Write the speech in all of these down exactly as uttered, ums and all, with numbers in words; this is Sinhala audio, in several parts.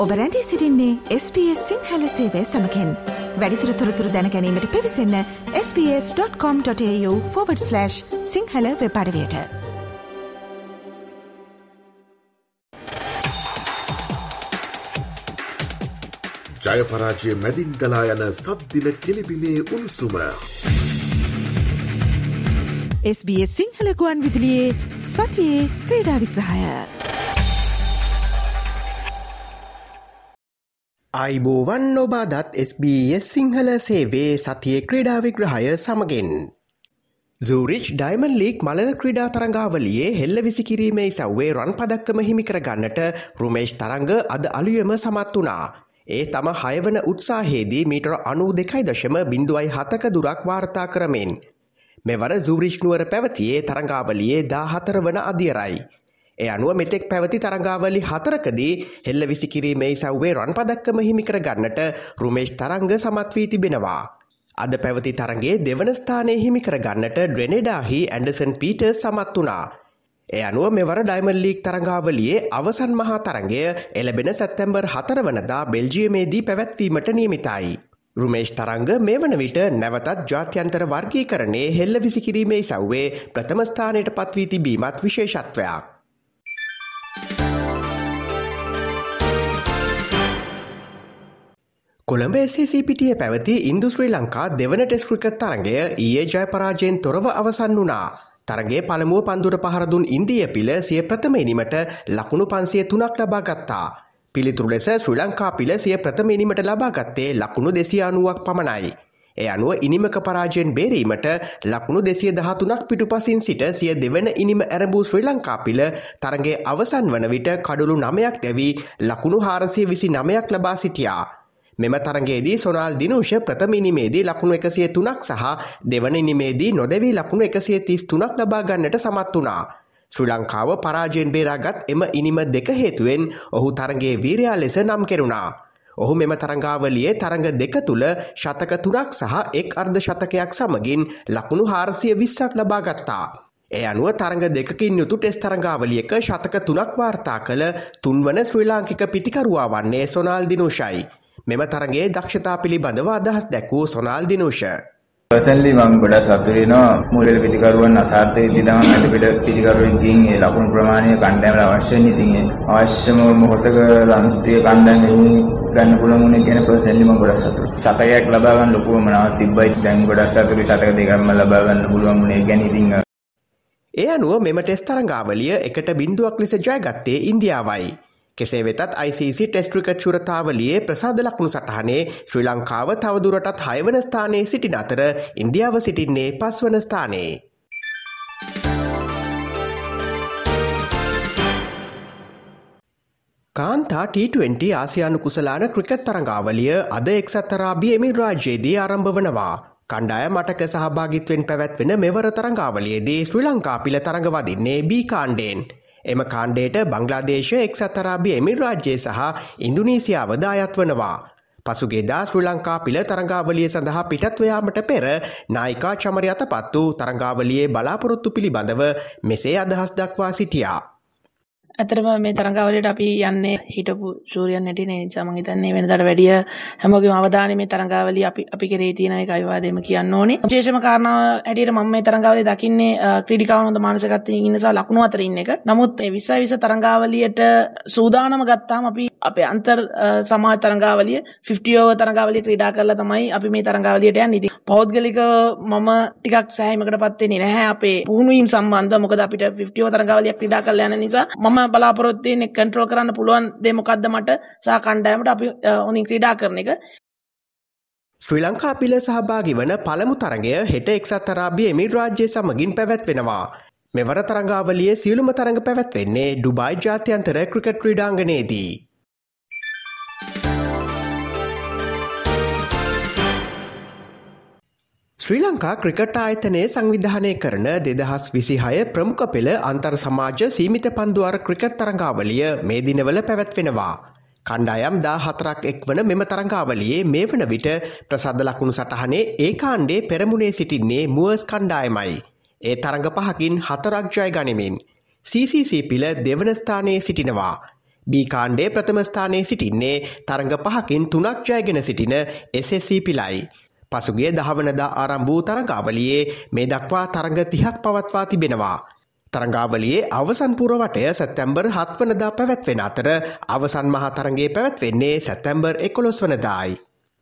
ඔබ රැඳී සිටින්නේ එස් බී එස් සිංහල සේවය සමගින්. වැඩිදුර තොරතුරු දැන ගැනීමට පිවිසන්න S B S dot com dot AU forward slash Sinhala web අඩවියට. ජය පරාජය මැදින් ගලා යන සද්දින කෙලිබිලේ උණුසුම. එස් බී එස් සිංහල ගුවන් විදුලියේ සතියේ ක්‍රීඩා විග්‍රහය. ආයිබෝවන් ඔබ අදත් එස් බී එස් සිංහල සේවේ සතියේ ක්‍රීඩා විග්‍රහය සමගින්. සූරිච් ඩයමන්ඩ් ලීග් මලල ක්‍රීඩා තරඟාවලියේ හෙල්ල විසි කිරීමේ ඉසව්වේ රන් පදක්කම හිමි කර ගන්නට රුමේෂ් තරංග අද අලුයම සමත් වුණා. ඒ තම හයවන උත්සාහයේදී මීටර අනූ දෙකයි දශම බිඳුවයි හතක දුරක් වාර්තා කරමින්. මෙවර සූරිච් නුවර පැවතියේ තරඟාවලියේ දාහතර වන අදියරයි. ඒ අනුව මෙතෙක් පැවති තරඟාවලි හතරකදී හෙල්ල විසි කිරීමේ ඉසව්වේ රන් පදක්කම හිමි කර ගන්නට රුමේෂ් තරංග සමත් වී තිබෙනවා. අද පැවති තරඟයේ දෙවන ස්ථානයේ හිමි කර ගන්නට ඩ්‍රෙනෙඩාහි ඇන්ඩර්සන් පීටර්ස් සමත් වුණා. ඒ අනුව මෙවර ඩයමන්ඩ් ලීග් තරඟාවලියේ අවසන් මහා තරඟය එළඹෙන සැප්තැම්බර් හතර වනදා බෙල්ජියමේදී පැවැත්වීමට නියමිතයි. රුමේෂ් තරංග මේ වන විට නැවතත් ජාත්‍යන්තර වර්ගීකරණයේ හෙල්ල විසි කිරීමේ ඉසව්වේ ප්‍රථම ස්ථානයට පත් වී තිබීමත් විශේෂත්වයක්. කොළඹ එස් ඒ සී පිටියේ පැවති ඉන්දු ශ්‍රී ලංකා දෙවන ටෙස්ට් ක්‍රිකට් තරඟය ඊයේ ජය පරාජයෙන් තොරව අවසන් වුණා. තරගයේ පළමුව පන්දුර පහර දුන් ඉන්දිය පිළ සිය ප්‍රථම ඉනිමට ලකුණු පන්සිය තුනක් ලබා ගත්තා. පිළිතුරු ලෙස ශ්‍රී ලංකා පිළ සිය ප්‍රථම ඉනිමට ලබා ගත්තේ ලකුණු දෙසිය අනූවක් පමණයි. ඒ අනුව ඉනිමක පරාජයෙන් බේරීමට ලකුණු දෙසිය දහතුනක් පිටුපසින් සිට සිය දෙවන ඉනිම ඇරඹූ ශ්‍රී ලංකා පිළ තරගයේ අවසන් වන විට කඩුළු නවයක් දැවී ලකුණු හාරසිය විසි නවයක් ලබා සිටියා. මෙම තරගයේදී සොනාල් දිනුෂ ප්‍රථම ඉනිමේදී ලකුණු එකසිය තුනක් සහ දෙවන ඉනිමේදී නොදැවී ලකුණු එකසිය තිස් තුනක් ලබා ගන්නට සමත් වුණා. ශ්‍රී ලංකාව පරාජයෙන් බේරාගත් එම ඉනිම දෙක හේතුවෙන් ඔහු තරගයේ වීරයා ලෙස නම් කෙරුණා. ඔහු මෙම තරඟාවලියේ තරඟ දෙක තුළ ශතක තුනක් සහ එක් අර්ධ ශතකයක් සමගින් ලකුණු හාරසිය විස්සක් ලබා ගත්තා. ඒ අනුව තරඟ දෙකකින් යුතු ටෙස්ට් තරඟාවලියක ශතක තුනක් වාර්තා කළ තුන්වන ශ්‍රී ලාංකික පිතිකරුවා වන්නේ සොනාල් දිනුෂයි. මෙම තරගයේ දක්ෂතා පිළිබඳව අදහස් දැක්වූ සොනාල් දිනුෂ. පර්සනලි මම ගොඩක් සතුටු වෙනවා. මූලික පිටිකරුවන් අසාර්ථකදී තමයි අපිට පිටිකරුවෙන්කින් ඒ ලකුණු ප්‍රමාණය කණ්ඩායමට අවශ්‍ය වෙන ඉතින් ඒ අවශ්‍යම මොහොතක රන්ස් ටික කණ්ඩායම ගන්න පුළුවන් වුණේ කියන පර්සනලි මම ගොඩක් සතුටුයි. සතකයක් ලබා ගන්න ලොකුම මනාවක් තිබ්බයි. දැන් ගොඩක් සතුටුයි සතක දෙකක්ම ලබා ගන්න පුළුවන් වුණේ ගැන ඉතින්. ඒ අනුව මෙම ටෙස්ට් තරඟාවලිය එකට බිඳුවක් ලෙස ජයගත්තේ ඉන්දියාවයි. කෙසේ වෙතත් අයි සී සී ටෙස්ට් ක්‍රිකට් ශුරතාවලියේ ප්‍රසාද ලකුණු සටහනේ ශ්‍රී ලංකාව තවදුරටත් හයවන ස්ථානයේ සිටින අතර ඉන්දියාව සිටින්නේ පස්වන ස්ථානයේ. කාන්තා ටී ට්වෙන්ටි ආසියානු කුසලාන ක්‍රිකට් තරඟාවලිය අද එක්සත් අරාබි එමිරාජ්‍යයේදී ආරම්භ වනවා. කණ්ඩායම අටක සහභාගීත්වයෙන් පැවැත්වෙන මෙවර තරඟාවලියේදී ශ්‍රී ලංකා පිළ තරඟ වදින්නේ බී කාණ්ඩයෙන්. එම කාණ්ඩයට බංග්ලාදේශ එක්සත් අරාබි එමිරාජ්‍යය සහ ඉන්දුනීසියාවද අයත් වනවා. පසුගියදා ශ්‍රී ලංකා පිළ තරඟාවලිය සඳහා පිටත්ව යාමට පෙර නායිකා චමරි අතපත් වූ තරඟාවලියේ බලාපොරොත්තු පිළිබඳව මෙසේ අදහස් දක්වා සිටියා. ඇත්තටම මේ තරඟාවලියට අපි යන්නේ හිටපු ශූරියන් නැටි නේ නිසා මම හිතන්නේ වෙනදාට වැඩිය හැමෝගෙම අවධානය මේ තරඟාවලිය අපි අපි කෙරේ තියෙන එක අවිවාදයෙන්ම කියන්න ඕනේ. විශේෂම කාරණාව හැටියට මම මේ තරඟාවලිය දකින්නේ ක්‍රීඩිකාවන් හොඳ මානසිකත්වයෙන් ඉන්න නිසා ලකුණු අතර ඉන්න එක. නමුත් මේ විස්සයි විස්ස තරඟාවලියට සූදානම ගත්තාම අපි අපේ අන්තර් සමාජ තරඟාවලිය ෆිෆ්ටි ඕවර් තරඟාවලිය ක්‍රීඩා කරලා තමයි අපි මේ තරඟාවලියට යන්නේ. ඉතින් පෞද්ගලිකව මම ටිකක් සෑහීමකටපත් වෙන්නේ නැහැ අපේ පුහුණුවීම් සම්බන්ධව. මොකද අපිට ෆිෆ්ටි ඕවර් තරඟාවලියක් ක්‍රීඩා කරලා යන නිසා මම බලාපොරොත්තු වෙන්නේ කන්ට්‍රෝල් කරන්න පුළුවන් දේ මොකද්ද මට සහ කණ්ඩායමට අපි හොඳින් ක්‍රීඩා කරන එක. ශ්‍රී ලංකා පිළ සහභාගී වන පළමු තරගය හෙට එක්සත් අරාබි එමිරාජ්‍යය සමගින් පැවැත්වෙනවා. මෙවර තරඟාවලියේ සියලුම තරඟ පැවැත්වෙන්නේ ඩුබායි ජාත්‍යන්තර ක්‍රිකට් ක්‍රීඩාංගණයේදී. ශ්‍රී ලංකා ක්‍රිකට් ආයතනයේ සංවිධානය කරන දෙදහස් විසිහය ප්‍රමුඛ පෙළ අන්තර් සමාජ සීමිත පන්දුවර ක්‍රිකට් තරඟාවලිය මේ දිනවල පැවැත්වෙනවා. කණ්ඩායම් දා හතරක් එක්වන මෙම තරඟාවලියේ මේ වන විට ප්‍රසාද ලකුණු සටහනේ ඒ කාණ්ඩේ පෙරමුණේ සිටින්නේ මුවර්ස් කණ්ඩායමයි. ඒ තරඟ පහකින් හතරක් ජය ගනිමින් සී සී සී පිළ දෙවන ස්ථානයේ සිටිනවා. B කාණ්ඩයේ ප්‍රථම ස්ථානයේ සිටින්නේ තරඟ පහකින් තුනක් ජයගෙන සිටින S S C පිලයි. පසුගිය දහ වනදා ආරම්භ වූ තරඟාවලියේ මේ දක්වා තරඟ තිහක් පවත්වා තිබෙනවා. තරඟාවලියේ අවසන් පුරවටය සැප්තැම්බර් හත් වනදා පැවැත්වෙන අතර අවසන් මහා තරඟයේ පැවැත්වෙන්නේ සැප්තැම්බර් එකොළොස් වනදායි.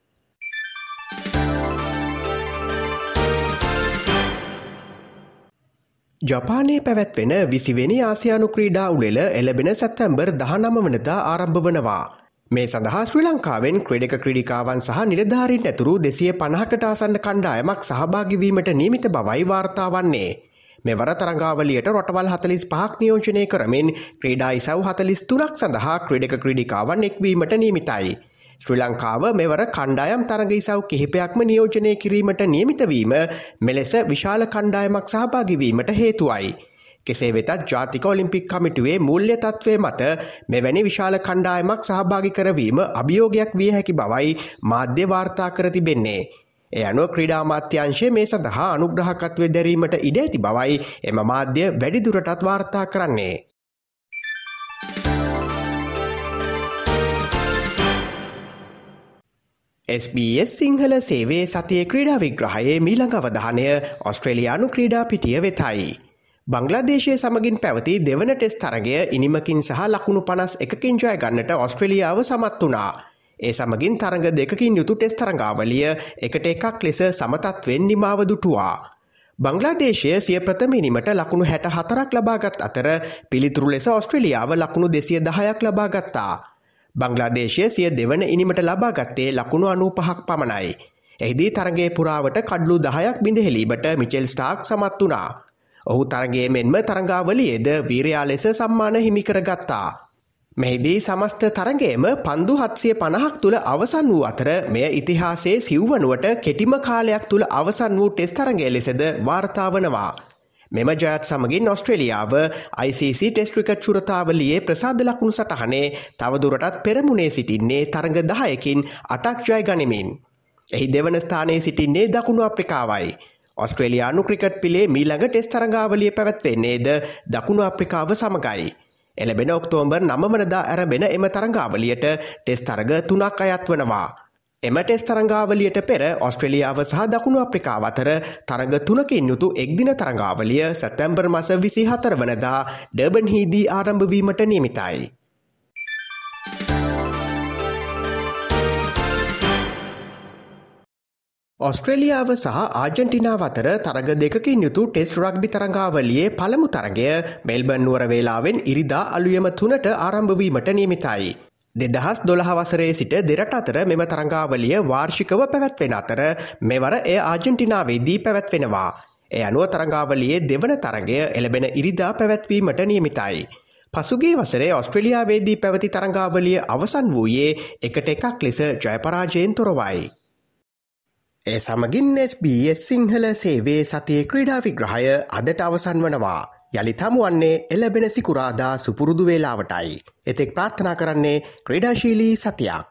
ජපානයේ පැවැත්වෙන විසිවෙනි ආසියානු ක්‍රීඩා උළෙල එළබෙන සැප්තැම්බර් දහනව වනදා ආරම්භ වනවා. මේ සඳහා ශ්‍රී ලංකාවෙන් ක්‍රීඩක ක්‍රීඩිකාවන් සහ නිලධාරීන් ඇතුළු දෙසිය පනහකට ආසන්න කණ්ඩායමක් සහභාගී වීමට නියමිත බවයි වාර්තා වන්නේ. මෙවර තරඟාවලියට රටවල් හතළිස් පහක් නියෝජනය කරමින් ක්‍රීඩා ඉසව් හතළිස් තුනක් සඳහා ක්‍රීඩක ක්‍රීඩිකාවන් එක්වීමට නියමිතයි. ශ්‍රී ලංකාව මෙවර කණ්ඩායම් තරඟ ඉසව් කිහිපයක්ම නියෝජනය කිරීමට නියමිත වීම මෙලෙස විශාල කණ්ඩායමක් සහභාගී වීමට හේතුවයි. කෙසේ වෙතත් ජාතික ඔලිම්පික් කමිටුවේ මූල්‍ය තත්ත්වය මත මෙවැනි විශාල කණ්ඩායමක් සහභාගී කරවීම අභියෝගයක් විය හැකි බවයි මාධ්‍ය වාර්තා කර තිබෙන්නේ. ඒ අනුව ක්‍රීඩා අමාත්‍යාංශය මේ සඳහා අනුග්‍රහකත්වය දැරීමට ඉඩ ඇති බවයි එම මාධ්‍ය වැඩිදුරටත් වාර්තා කරන්නේ. S B S සිංහල සේවයේ සතියේ ක්‍රීඩා විග්‍රහයේ මීළඟ අවධානය ඔස්ට්‍රේලියානු ක්‍රීඩා පිටිය වෙතයි. බංග්ලාදේශය සමගින් පැවති දෙවන ටෙස්ට් තරගය ඉනිමකින් සහ ලකුණු පනස් එකකින් ජය ගන්නට ඔස්ට්‍රේලියාව සමත් වුණා. ඒ සමගින් තරඟ දෙකකින් යුතු ටෙස්ට් තරඟාවලිය එකට එකක් ලෙස සමතත්වෙන් නිමාව දුටුවා. බංග්ලාදේශය සිය ප්‍රථම ඉනිමට ලකුණු හැට හතරක් ලබාගත් අතර පිළිතුරු ලෙස ඔස්ට්‍රේලියාව ලකුණු දෙසිය දහයක් ලබා ගත්තා. බංග්ලාදේශය සිය දෙවන ඉනිමට ලබා ගත්තේ ලකුණු අනූපහක් පමණයි. එහිදී තරගයේ පුරාවට කඩලු දහයක් බිඳහෙලීමට මිචෙල් ස්ටාර්ක් සමත් වුණා. ඔහු තරගයේ මෙන්ම තරඟාවලියේද වීරයා ලෙස සම්මාන හිමි කරගත්තා. මෙහිදී සමස්ත තරගයේම පන්දු හත්සිය පනහක් තුළ අවසන් වූ අතර මෙය ඉතිහාසයේ සිව්වනුවට කෙටිම කාලයක් තුළ අවසන් වූ ටෙස්ට් තරගය ලෙසද වාර්තා වනවා. මෙම ජයත් සමගින් ඔස්ට්‍රේලියාව I C C test cricket ශුරතාවලියේ ප්‍රසාද ලකුණු සටහනේ තවදුරටත් පෙරමුණේ සිටින්නේ තරග දහයකින් අටක් ජය ගනිමින්. එහි දෙවන ස්ථානයේ සිටින්නේ දකුණු අප්‍රිකාවයි. ඔස්ට්‍රේලියානු ක්‍රිකට් පිලේ මීළඟ ටෙස්ට් තරඟාවලිය පැවැත්වෙන්නේද දකුණු අප්‍රිකාව සමගයි. එළබෙන ඔක්තෝබර් නව වනදා ආරම්භන එම තරඟාවලියට ටෙස්ට් තරග තුනක් අයත් වනවා. එම ටෙස්ට් තරඟාවලියට පෙර ඔස්ට්‍රේලියාව සහ දකුණු අප්‍රිකාව අතර තරඟ තුනකින් යුතු එක්දින තරඟාවලිය සැප්තැම්බර් මාස විසිහතර වනදා ඩර්බන්හිදී ආරම්භ වීමට නියමිතයි. ඔස්ට්‍රේලියාව සහ ආජන්ටිනාව අතර තරග දෙකකින් යුතු ටෙස්ට් රග්බි තරඟාවලියේ පළමු තරගය මෙල්බර්න් නුවර වේලාවෙන් ඉරිදා අලුයම තුනට ආරම්භ වීමට නියමිතයි. දෙදහස් දොළහ වසරේ සිට දෙරට අතර මෙම තරඟාවලිය වාර්ෂිකව පැවැත්වෙන අතර මෙවර එය ආජන්ටිනාවේදී පැවැත්වෙනවා. ඒ අනුව තරඟාවලියේ දෙවන තරගය එළබෙන ඉරිදා පැවැත්වීමට නියමිතයි. පසුගිය වසරේ ඔස්ට්‍රේලියාවේදී පැවති තරඟාවලිය අවසන් වූයේ එකට එකක් ලෙස ජයපරාජයෙන් තොරවයි. ඒ සමගින් S B S සිංහල සේවයේ සතියේ ක්‍රීඩා විග්‍රහය අදට අවසන් වනවා. යළිත් හමුවන්නේ එළබෙන සිකුරාදා සුපුරුදු වේලාවටයි. එතෙක් ප්‍රාර්ථනා කරන්නේ ක්‍රීඩාශීලී සතියක්.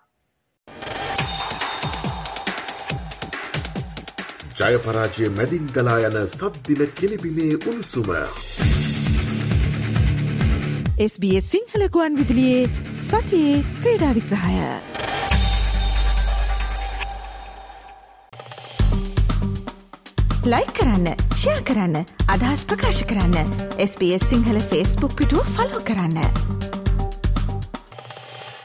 ජයපරාජය මැදින් ගලා යන සද්දින කෙලිබිලේ උණුසුම. S B S සිංහල ගුවන් විදුලියේ සතියේ ක්‍රීඩා විග්‍රහය. ලයික් කරන්න, ෂෙයා කරන්න, අදහස් ප්‍රකාශ කරන්න. S B S Sinhala Facebook පිටුව ෆලෝ කරන්න.